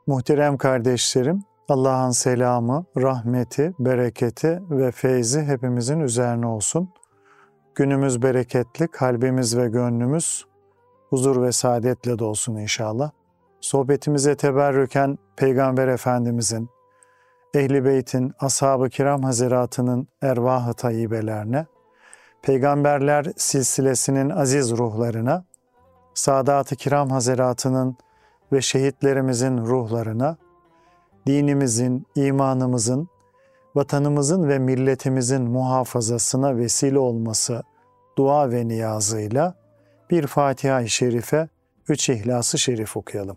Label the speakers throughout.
Speaker 1: Muhterem kardeşlerim, Allah'ın selamı, rahmeti, bereketi ve feyzi hepimizin üzerine olsun. Günümüz bereketli, kalbimiz ve gönlümüz huzur ve saadetle dolsun inşallah. Sohbetimize teberrüken Peygamber Efendimizin, Ehl-i Beyt'in, Ashab-ı Kiram Hazretleri'nin ervah-ı tayyibelerine, Peygamberler silsilesinin aziz ruhlarına, Sadat-ı Kiram Hazretleri'nin ve şehitlerimizin ruhlarına, dinimizin, imanımızın, vatanımızın ve milletimizin muhafazasına vesile olması dua ve niyazıyla bir Fatiha-i Şerife, 3 İhlas-ı Şerif okuyalım.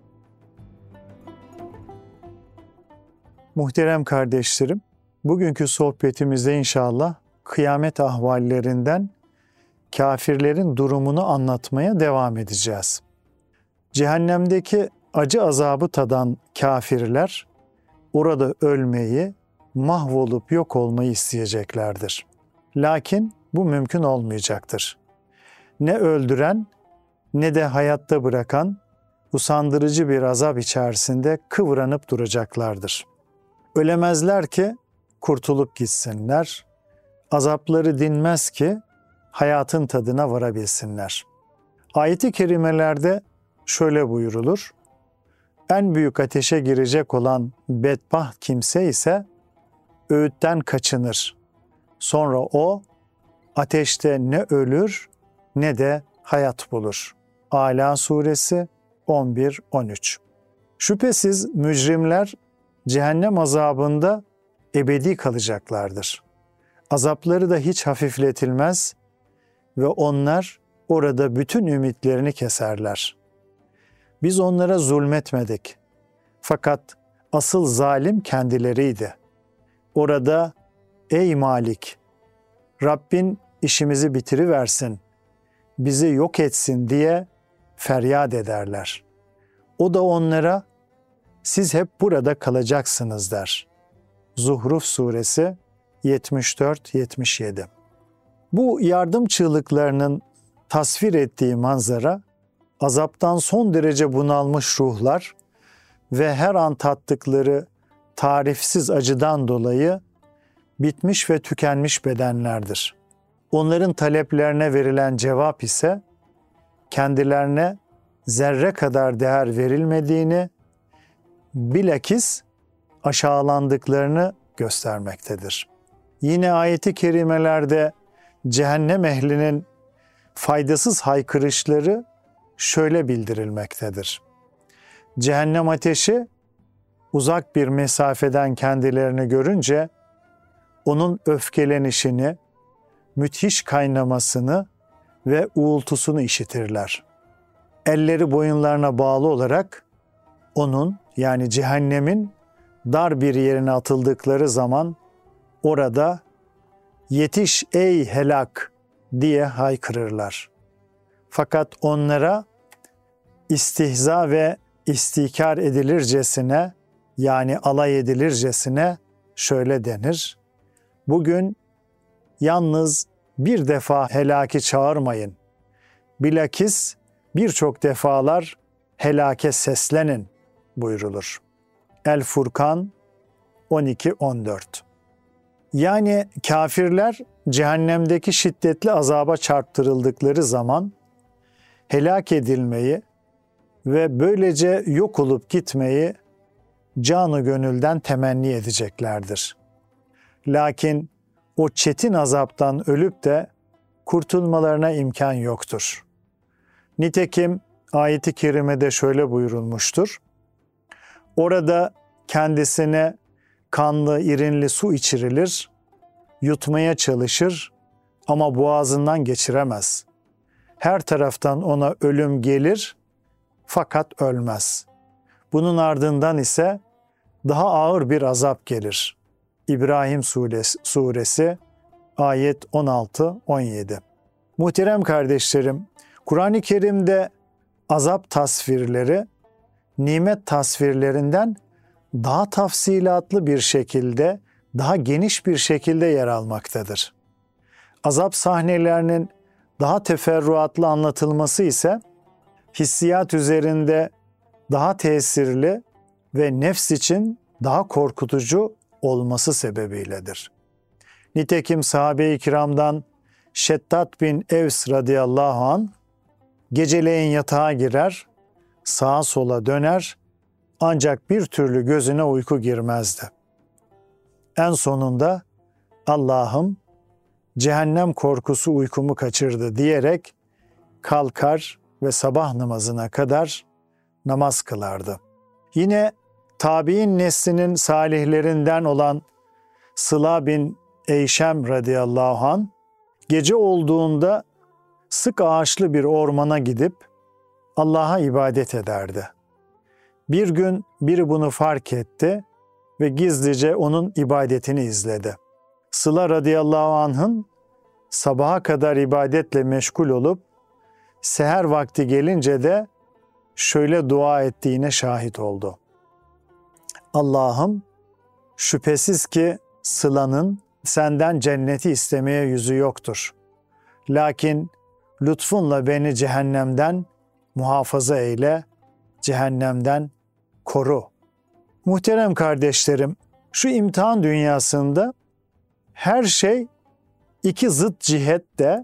Speaker 1: Muhterem kardeşlerim, bugünkü sohbetimizde inşallah kıyamet ahvallerinden kafirlerin durumunu anlatmaya devam edeceğiz. Cehennemdeki acı azabı tadan kafirler orada ölmeyi, mahvolup yok olmayı isteyeceklerdir. Lakin bu mümkün olmayacaktır. Ne öldüren ne de hayatta bırakan usandırıcı bir azap içerisinde kıvranıp duracaklardır. Ölemezler ki kurtulup gitsinler, azapları dinmez ki hayatın tadına varabilsinler. Ayet-i kerimelerde şöyle buyurulur: en büyük ateşe girecek olan bedbaht kimse ise öğütten kaçınır. Sonra o ateşte ne ölür ne de hayat bulur. Ala suresi 11-13. Şüphesiz mücrimler cehennem azabında ebedi kalacaklardır. Azapları da hiç hafifletilmez ve onlar orada bütün ümitlerini keserler. Biz onlara zulmetmedik. Fakat asıl zalim kendileriydi. Orada ey Malik, Rabbin işimizi bitiriversin, bizi yok etsin diye feryat ederler. O da onlara siz hep burada kalacaksınız der. Zuhruf suresi 74-77. Bu yardım çığlıklarının tasvir ettiği manzara, azaptan son derece bunalmış ruhlar ve her an tattıkları tarifsiz acıdan dolayı bitmiş ve tükenmiş bedenlerdir. Onların taleplerine verilen cevap ise kendilerine zerre kadar değer verilmediğini, bilakis aşağılandıklarını göstermektedir. Yine ayet-i kerimelerde cehennem ehlinin faydasız haykırışları şöyle bildirilmektedir. Cehennem ateşi uzak bir mesafeden kendilerini görünce onun öfkelenişini, müthiş kaynamasını ve uğultusunu işitirler. Elleri boyunlarına bağlı olarak onun, yani cehennemin dar bir yerine atıldıkları zaman orada yetiş ey helak diye haykırırlar. Fakat onlara istihza ve istikar edilircesine, yani alay edilircesine şöyle denir: bugün yalnız bir defa helaki çağırmayın, bilakis birçok defalar helake seslenin buyrulur. El-Furkan 12-14. Yani kafirler cehennemdeki şiddetli azaba çarptırıldıkları zaman helak edilmeyi ve böylece yok olup gitmeyi canı gönülden temenni edeceklerdir. Lakin o çetin azaptan ölüp de kurtulmalarına imkan yoktur. Nitekim ayet-i kerimede şöyle buyurulmuştur: orada kendisine kanlı, irinli su içirilir, yutmaya çalışır ama boğazından geçiremez. Her taraftan ona ölüm gelir fakat ölmez. Bunun ardından ise daha ağır bir azap gelir. İbrahim suresi ayet 16-17. Muhterem kardeşlerim, Kur'an-ı Kerim'de azap tasvirleri nimet tasvirlerinden daha tafsilatlı bir şekilde, daha geniş bir şekilde yer almaktadır. Azap sahnelerinin daha teferruatlı anlatılması ise hissiyat üzerinde daha tesirli ve nefs için daha korkutucu olması sebebiyledir. Nitekim sahabe-i kiramdan Şeddat bin Evs radıyallahu anh geceleyin yatağa girer, sağa sola döner ancak bir türlü gözüne uyku girmezdi. En sonunda Allah'ım cehennem korkusu uykumu kaçırdı diyerek kalkar ve sabah namazına kadar namaz kılardı. Yine tabi'in neslinin salihlerinden olan Sıla bin Eyşem radıyallahu anh gece olduğunda sık ağaçlı bir ormana gidip Allah'a ibadet ederdi. Bir gün biri bunu fark etti ve gizlice onun ibadetini izledi. Sıla radıyallahu anh'ın sabaha kadar ibadetle meşgul olup seher vakti gelince de şöyle dua ettiğine şahit oldu. Allah'ım şüphesiz ki Sıla'nın senden cenneti istemeye yüzü yoktur. Lakin lütfunla beni cehennemden muhafaza eyle, cehennemden koru. Muhterem kardeşlerim, şu imtihan dünyasında her şey iki zıt cihette,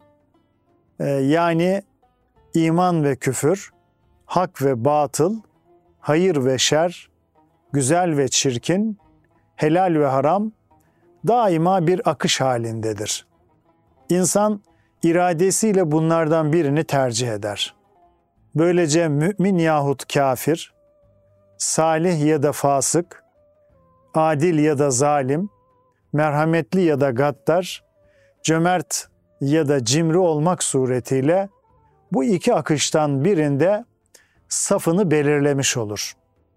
Speaker 1: yani iman ve küfür, hak ve batıl, hayır ve şer, güzel ve çirkin, helal ve haram daima bir akış halindedir. İnsan iradesiyle bunlardan birini tercih eder. Böylece mümin yahut kafir, salih ya da fasık, adil ya da zalim, merhametli ya da gaddar, cömert ya da cimri olmak suretiyle bu iki akıştan birinde safını belirlemiş olur.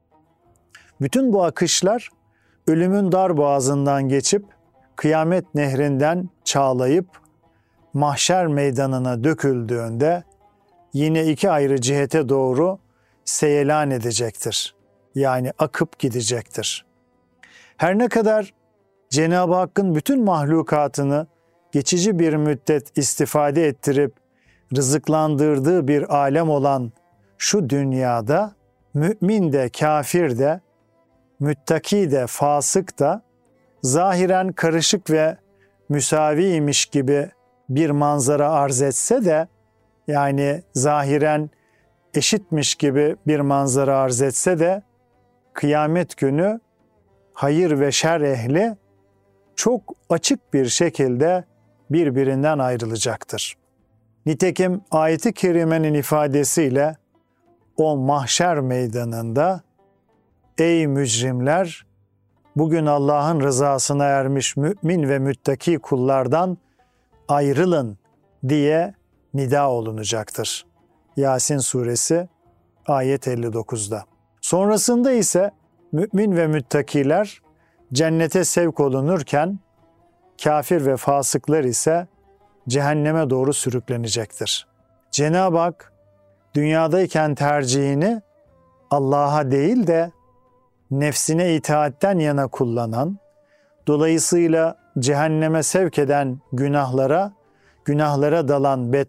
Speaker 1: Bütün bu akışlar ölümün darboğazından geçip kıyamet nehrinden çağlayıp mahşer meydanına döküldüğünde yine iki ayrı cihete doğru seyelan edecektir. Yani akıp gidecektir. Her ne kadar Cenab-ı Hakk'ın bütün mahlukatını geçici bir müddet istifade ettirip rızıklandırdığı bir alem olan şu dünyada mümin de kafir de, müttaki de fasık da zahiren karışık ve müsaviymiş gibi bir manzara arz etse de, yani zahiren eşitmiş gibi bir manzara arz etse de kıyamet günü hayır ve şer ehli çok açık bir şekilde birbirinden ayrılacaktır. Nitekim ayet-i kerimenin ifadesiyle o mahşer meydanında ey mücrimler, bugün Allah'ın rızasına ermiş mümin ve müttaki kullardan ayrılın diye nida olunacaktır. Yasin suresi ayet 59'da. Sonrasında ise mümin ve müttakiler cennete sevk olunurken kafir ve fasıklar ise cehenneme doğru sürüklenecektir. Cenab-ı Hak dünyadayken tercihini Allah'a değil de nefsine itaatten yana kullanan, dolayısıyla cehenneme sevk eden günahlara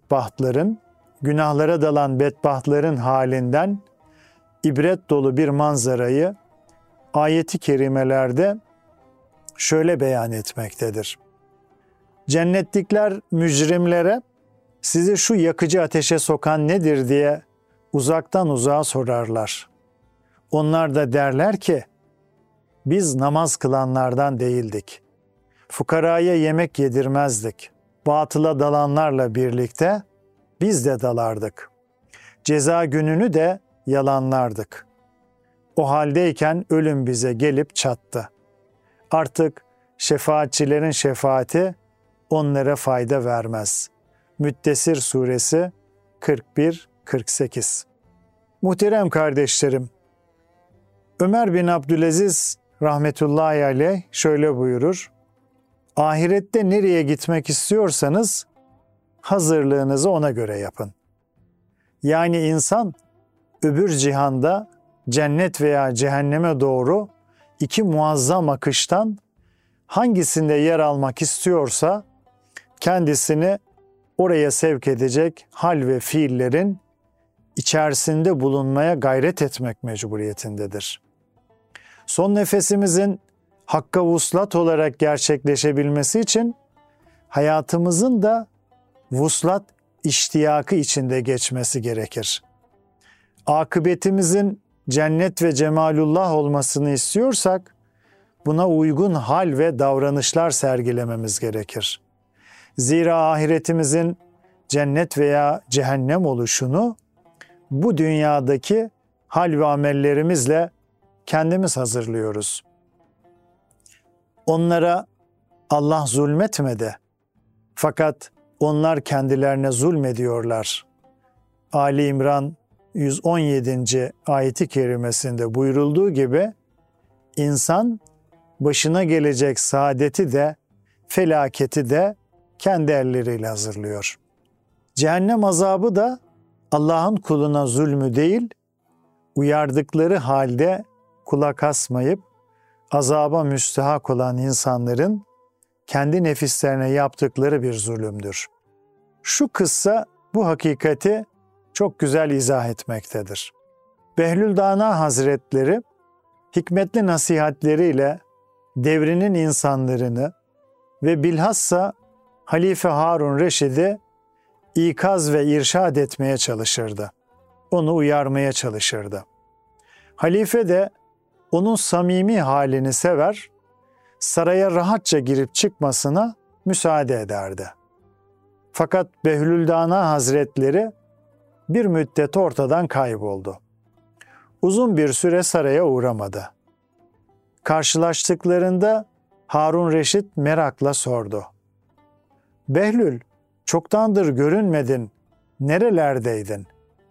Speaker 1: dalan bedbahtların halinden ibret dolu bir manzarayı ayet-i kerimelerde şöyle beyan etmektedir. Cennetlikler mücrimlere sizi şu yakıcı ateşe sokan nedir diye uzaktan uzağa sorarlar. Onlar da derler ki biz namaz kılanlardan değildik. Fukaraya yemek yedirmezdik. Batıla dalanlarla birlikte biz de dalardık. Ceza gününü de yalanlardık. O haldeyken ölüm bize gelip çattı. Artık şefaatçilerin şefaati onlara fayda vermez. Müddessir suresi 41-48. Muhterem kardeşlerim, Ömer bin Abdülaziz rahmetullahi aleyh şöyle buyurur. Ahirette nereye gitmek istiyorsanız hazırlığınızı ona göre yapın. Yani insan öbür cihanda cennet veya cehenneme doğru iki muazzam akıştan hangisinde yer almak istiyorsa kendisini oraya sevk edecek hal ve fiillerin içerisinde bulunmaya gayret etmek mecburiyetindedir. Son nefesimizin hakka vuslat olarak gerçekleşebilmesi için hayatımızın da vuslat iştiyakı içinde geçmesi gerekir. Akıbetimizin cennet ve cemalullah olmasını istiyorsak buna uygun hal ve davranışlar sergilememiz gerekir. Zira ahiretimizin cennet veya cehennem oluşunu bu dünyadaki hal ve amellerimizle kendimiz hazırlıyoruz. Onlara Allah zulmetmedi. Fakat onlar kendilerine zulmediyorlar. Ali İmran 117. ayeti kerimesinde buyurulduğu gibi insan başına gelecek saadeti de felaketi de kendi elleriyle hazırlıyor. Cehennem azabı da Allah'ın kuluna zulmü değil, uyardıkları halde kulak asmayıp azaba müstehak olan insanların kendi nefislerine yaptıkları bir zulümdür. Şu kıssa bu hakikati çok güzel izah etmektedir. Behlül Dana Hazretleri hikmetli nasihatleriyle devrinin insanlarını ve bilhassa Halife Harun Reşid'i ikaz ve irşad etmeye çalışırdı. Onu uyarmaya çalışırdı. Halife de onun samimi halini sever, saraya rahatça girip çıkmasına müsaade ederdi. Fakat Behlül Dana Hazretleri bir müddet ortadan kayboldu. Uzun bir süre saraya uğramadı. Karşılaştıklarında Harun Reşit merakla sordu. Behlül, çoktandır görünmedin, nerelerdeydin?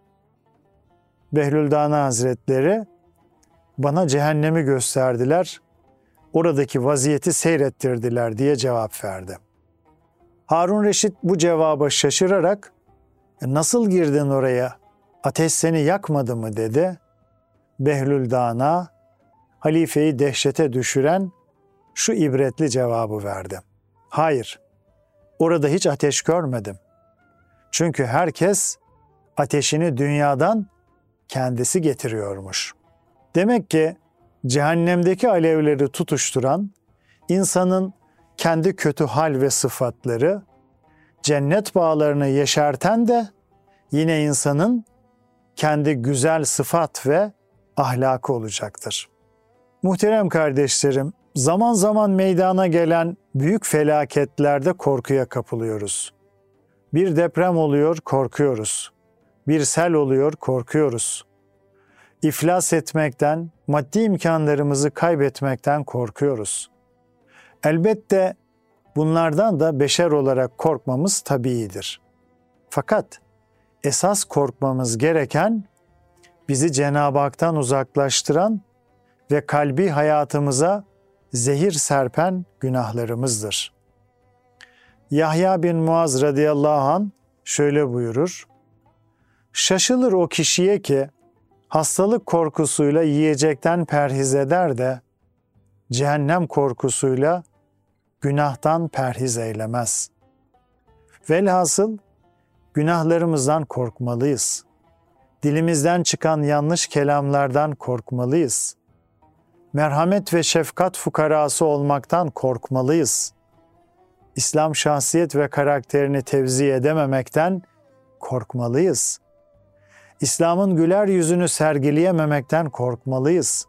Speaker 1: Behlül Dana Hazretleri, bana cehennemi gösterdiler, oradaki vaziyeti seyrettirdiler diye cevap verdi. Harun Reşit bu cevaba şaşırarak, nasıl girdin oraya, ateş seni yakmadı mı dedi. Behlül Dana, halifeyi dehşete düşüren şu ibretli cevabı verdi. Hayır, orada hiç ateş görmedim. Çünkü herkes ateşini dünyadan kendisi getiriyormuş. Demek ki cehennemdeki alevleri tutuşturan insanın kendi kötü hal ve sıfatları, cennet bağlarını yeşerten de yine insanın kendi güzel sıfat ve ahlakı olacaktır. Muhterem kardeşlerim, zaman zaman meydana gelen büyük felaketlerde korkuya kapılıyoruz. Bir deprem oluyor, korkuyoruz. Bir sel oluyor, korkuyoruz. İflas etmekten, maddi imkanlarımızı kaybetmekten korkuyoruz. Elbette bunlardan da beşer olarak korkmamız tabiidir. Fakat esas korkmamız gereken bizi Cenab-ı Hak'tan uzaklaştıran ve kalbi hayatımıza zehir serpen günahlarımızdır. Yahya bin Muaz radıyallahu anh şöyle buyurur. Şaşılır o kişiye ki hastalık korkusuyla yiyecekten perhiz eder de cehennem korkusuyla günahtan perhiz eylemez. Velhasıl günahlarımızdan korkmalıyız. Dilimizden çıkan yanlış kelamlardan korkmalıyız. Merhamet ve şefkat fukarası olmaktan korkmalıyız. İslam şahsiyet ve karakterini tevzi edememekten korkmalıyız. İslam'ın güler yüzünü sergileyememekten korkmalıyız.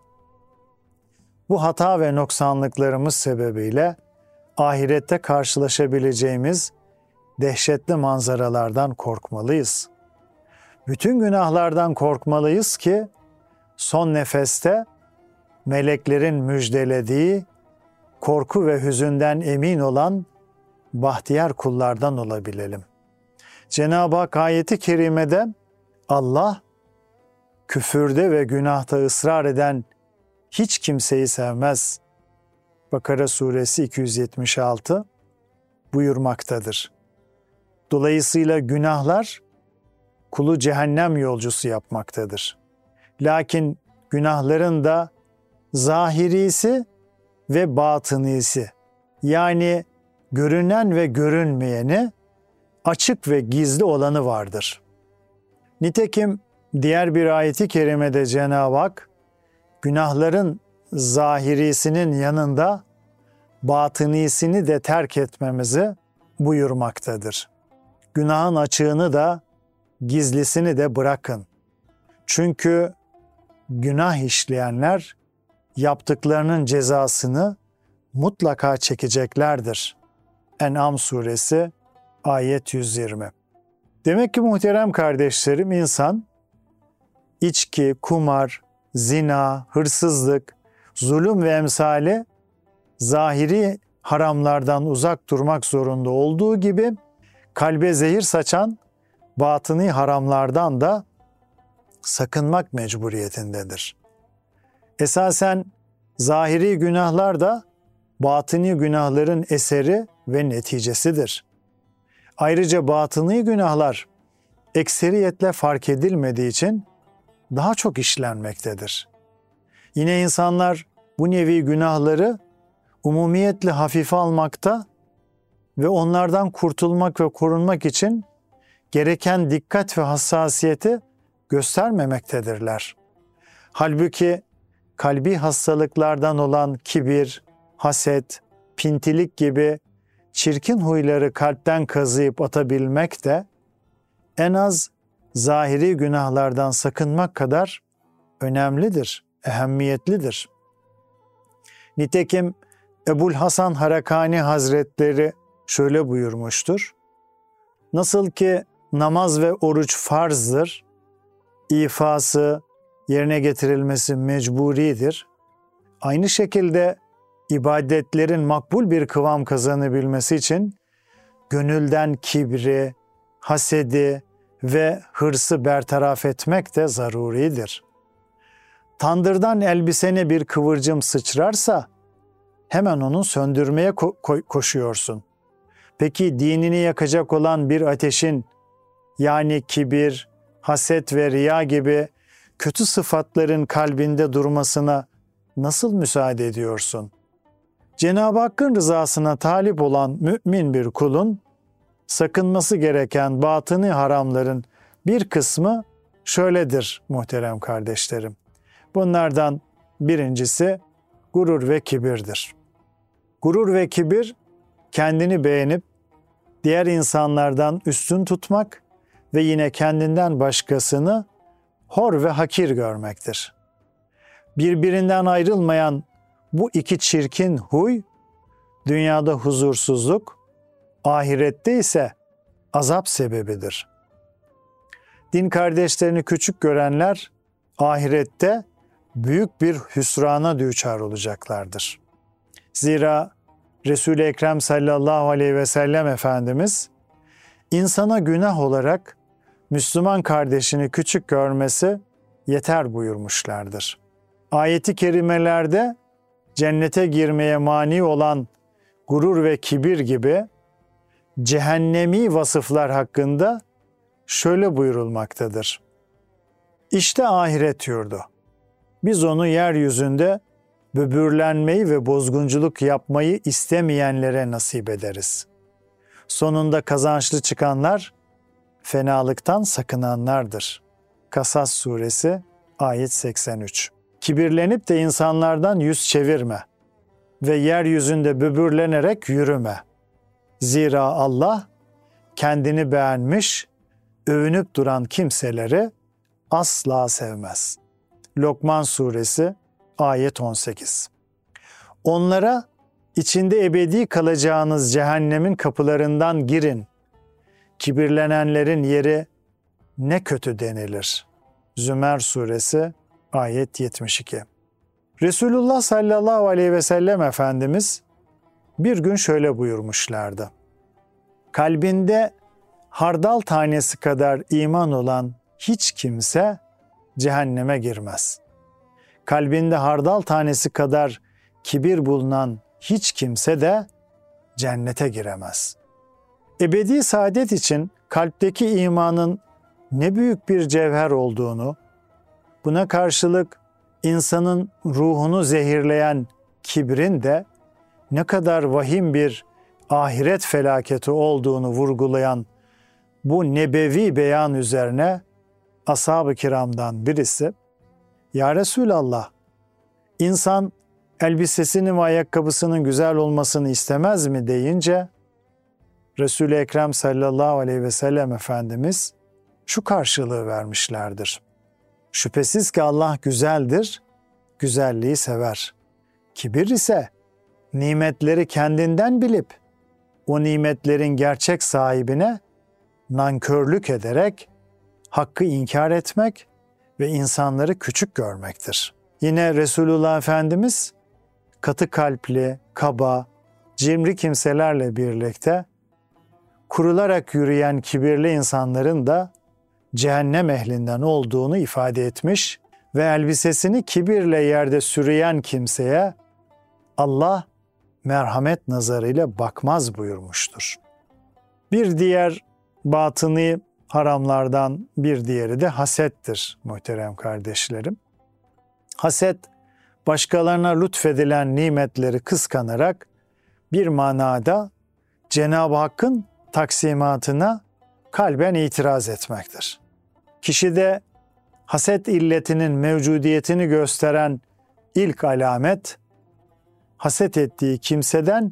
Speaker 1: Bu hata ve noksanlıklarımız sebebiyle ahirette karşılaşabileceğimiz dehşetli manzaralardan korkmalıyız. Bütün günahlardan korkmalıyız ki son nefeste meleklerin müjdelediği korku ve hüzünden emin olan bahtiyar kullardan olabilelim. Cenab-ı Hak ayeti kerimede Allah küfürde ve günahta ısrar eden hiç kimseyi sevmez. Bakara suresi 276 buyurmaktadır. Dolayısıyla günahlar kulu cehennem yolcusu yapmaktadır. Lakin günahların da zahirisi ve batınisi, yani görünen ve görünmeyeni, açık ve gizli olanı vardır. Nitekim diğer bir ayeti kerimede Cenab-ı Hak günahların zahirisinin yanında batınisini de terk etmemizi buyurmaktadır. Günahın açığını da gizlisini de bırakın. Çünkü günah işleyenler yaptıklarının cezasını mutlaka çekeceklerdir. En'am suresi ayet 120. Demek ki muhterem kardeşlerim, insan içki, kumar, zina, hırsızlık, zulüm ve emsali zahiri haramlardan uzak durmak zorunda olduğu gibi kalbe zehir saçan batıni haramlardan da sakınmak mecburiyetindedir. Esasen zahiri günahlar da batıni günahların eseri ve neticesidir. Ayrıca batıni günahlar ekseriyetle fark edilmediği için daha çok işlenmektedir. Yine insanlar bu nevi günahları umumiyetle hafife almakta ve onlardan kurtulmak ve korunmak için gereken dikkat ve hassasiyeti göstermemektedirler. Halbuki kalbi hastalıklardan olan kibir, haset, pintilik gibi çirkin huyları kalpten kazıyıp atabilmek de en az zahiri günahlardan sakınmak kadar önemlidir, ehemmiyetlidir. Nitekim Ebu'l-Hasan Harakani Hazretleri şöyle buyurmuştur: nasıl ki namaz ve oruç farzdır, ifası, yerine getirilmesi mecburidir, aynı şekilde ibadetlerin makbul bir kıvam kazanabilmesi için gönülden kibri, hasedi ve hırsı bertaraf etmek de zaruridir. Tandırdan elbisene bir kıvırcım sıçrarsa hemen onu söndürmeye koşuyorsun. Peki dinini yakacak olan bir ateşin, yani kibir, haset ve riya gibi kötü sıfatların kalbinde durmasına nasıl müsaade ediyorsun? Cenab-ı Hakk'ın rızasına talip olan mümin bir kulun sakınması gereken batıni haramların bir kısmı şöyledir muhterem kardeşlerim. Bunlardan birincisi gurur ve kibirdir. Gurur ve kibir, kendini beğenip diğer insanlardan üstün tutmak ve yine kendinden başkasını hor ve hakir görmektir. Birbirinden ayrılmayan bu iki çirkin huy, dünyada huzursuzluk, ahirette ise azap sebebidir. Din kardeşlerini küçük görenler, ahirette büyük bir hüsrana düçar olacaklardır. Zira Resul-i Ekrem sallallahu aleyhi ve sellem Efendimiz, insana günah olarak Müslüman kardeşini küçük görmesi yeter buyurmuşlardır. Ayet-i kerimelerde cennete girmeye mani olan gurur ve kibir gibi cehennemi vasıflar hakkında şöyle buyurulmaktadır: İşte ahiret yurdu. Biz onu yeryüzünde böbürlenmeyi ve bozgunculuk yapmayı istemeyenlere nasip ederiz. Sonunda kazançlı çıkanlar fenalıktan sakınanlardır. Kasas suresi ayet 83. Kibirlenip de insanlardan yüz çevirme ve yeryüzünde böbürlenerek yürüme. Zira Allah kendini beğenmiş, övünüp duran kimseleri asla sevmez. Lokman suresi ayet 18. Onlara içinde ebedi kalacağınız cehennemin kapılarından girin. Kibirlenenlerin yeri ne kötü denilir. Zümer suresi ayet 72. Resulullah sallallahu aleyhi ve sellem Efendimiz bir gün şöyle buyurmuşlardı: kalbinde hardal tanesi kadar iman olan hiç kimse cehenneme girmez. Kalbinde hardal tanesi kadar kibir bulunan hiç kimse de cennete giremez. Ebedi saadet için kalpteki imanın ne büyük bir cevher olduğunu, buna karşılık insanın ruhunu zehirleyen kibrin de ne kadar vahim bir ahiret felaketi olduğunu vurgulayan bu nebevi beyan üzerine ashab-ı kiramdan birisi, "Ya Resulallah, insan elbisesinin ve ayakkabısının güzel olmasını istemez mi deyince Resul-i Ekrem sallallahu aleyhi ve sellem Efendimiz şu karşılığı vermişlerdir. Şüphesiz ki Allah güzeldir, güzelliği sever. Kibir ise nimetleri kendinden bilip o nimetlerin gerçek sahibine nankörlük ederek hakkı inkar etmek ve insanları küçük görmektir. Yine Resulullah Efendimiz katı kalpli, kaba, cimri kimselerle birlikte kurularak yürüyen kibirli insanların da cehennem ehlinden olduğunu ifade etmiş ve elbisesini kibirle yerde sürüyen kimseye Allah merhamet nazarıyla bakmaz buyurmuştur. Bir diğer batıni haramlardan bir diğeri de hasettir muhterem kardeşlerim. Haset, başkalarına lütfedilen nimetleri kıskanarak bir manada Cenab-ı Hakk'ın taksimatına kalben itiraz etmektir. Kişide haset illetinin mevcudiyetini gösteren ilk alamet, haset ettiği kimseden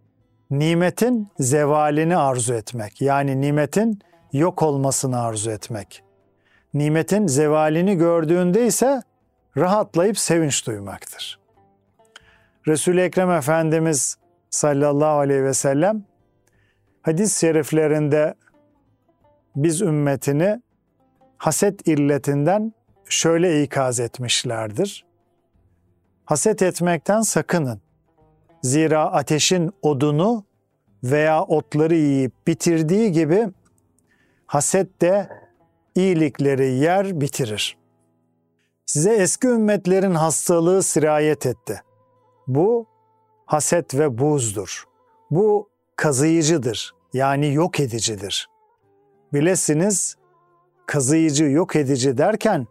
Speaker 1: nimetin zevalini arzu etmek. Yani nimetin yok olmasını arzu etmek. Nimetin zevalini gördüğünde ise rahatlayıp sevinç duymaktır. Resul-i Ekrem Efendimiz sallallahu aleyhi ve sellem hadis-i şeriflerinde biz ümmetini haset illetinden şöyle ikaz etmişlerdir. Haset etmekten sakının. Zira ateşin odunu veya otları yiyip bitirdiği gibi haset de iyilikleri yer bitirir. Size eski ümmetlerin hastalığı sirayet etti. Bu haset ve buğzdur. Bu kazıyıcıdır, yani yok edicidir. Bilesiniz, kazıyıcı, yok edici derken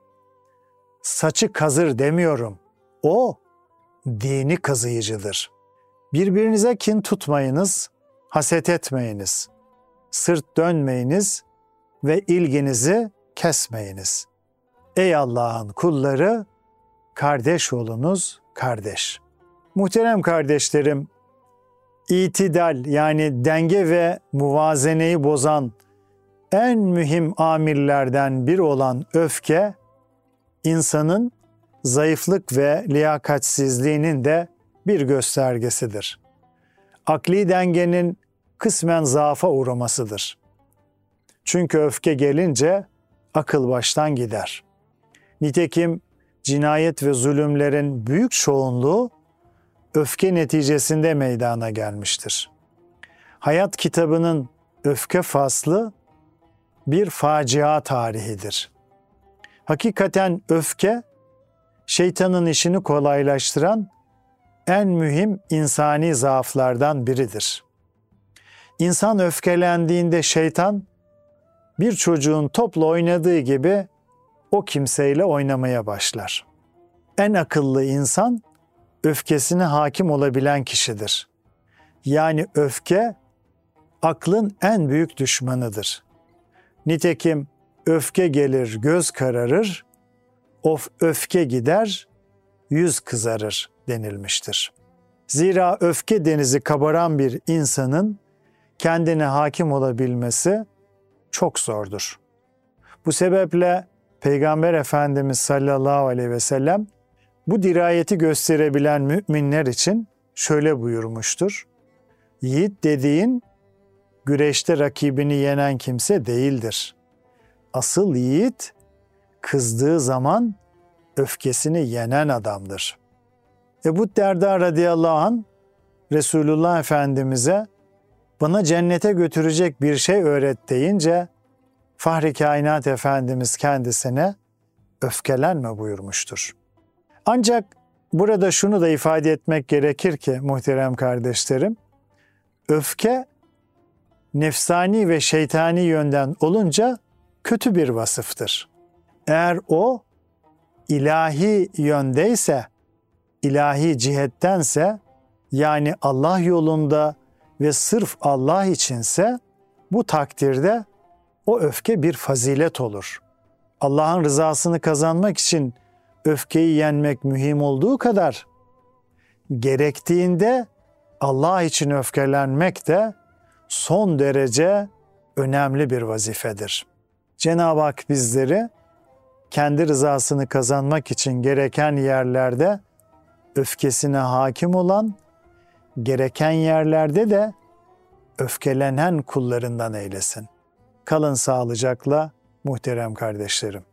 Speaker 1: saçı kazır demiyorum. O dini kazıyıcıdır. Birbirinize kin tutmayınız, haset etmeyiniz. Sırt dönmeyiniz ve ilginizi kesmeyiniz. Ey Allah'ın kulları, kardeş olunuz, kardeş. Muhterem kardeşlerim, itidal yani denge ve muvazeneyi bozan en mühim amillerden biri olan öfke, insanın zayıflık ve liyakatsizliğinin de bir göstergesidir. Akli dengenin kısmen zaafa uğramasıdır. Çünkü öfke gelince akıl baştan gider. Nitekim cinayet ve zulümlerin büyük çoğunluğu öfke neticesinde meydana gelmiştir. Hayat kitabının öfke faslı bir facia tarihidir. Hakikaten öfke, şeytanın işini kolaylaştıran en mühim insani zaaflardan biridir. İnsan öfkelendiğinde şeytan, bir çocuğun topla oynadığı gibi o kimseyle oynamaya başlar. En akıllı insan, öfkesine hakim olabilen kişidir. Yani öfke, aklın en büyük düşmanıdır. Nitekim öfke gelir göz kararır, öfke gider yüz kızarır denilmiştir. Zira öfke denizi kabaran bir insanın kendine hakim olabilmesi çok zordur. Bu sebeple Peygamber Efendimiz sallallahu aleyhi ve sellem bu dirayeti gösterebilen müminler için şöyle buyurmuştur. Yiğit dediğin güreşte rakibini yenen kimse değildir. Asıl yiğit kızdığı zaman öfkesini yenen adamdır. Ebu Derda radıyallahu anh Resulullah Efendimiz'e bana cennete götürecek bir şey öğret deyince Fahri Kainat Efendimiz kendisine öfkelenme buyurmuştur. Ancak burada şunu da ifade etmek gerekir ki muhterem kardeşlerim, öfke nefsani ve şeytani yönden olunca kötü bir vasıftır. Eğer o ilahi yöndeyse, ilahi cihettense, yani Allah yolunda ve sırf Allah içinse, bu takdirde o öfke bir fazilet olur. Allah'ın rızasını kazanmak için öfkeyi yenmek mühim olduğu kadar, gerektiğinde Allah için öfkelenmek de son derece önemli bir vazifedir. Cenab-ı Hak bizleri kendi rızasını kazanmak için gereken yerlerde öfkesine hakim olan, gereken yerlerde de öfkelenen kullarından eylesin. Kalın sağlıcakla muhterem kardeşlerim.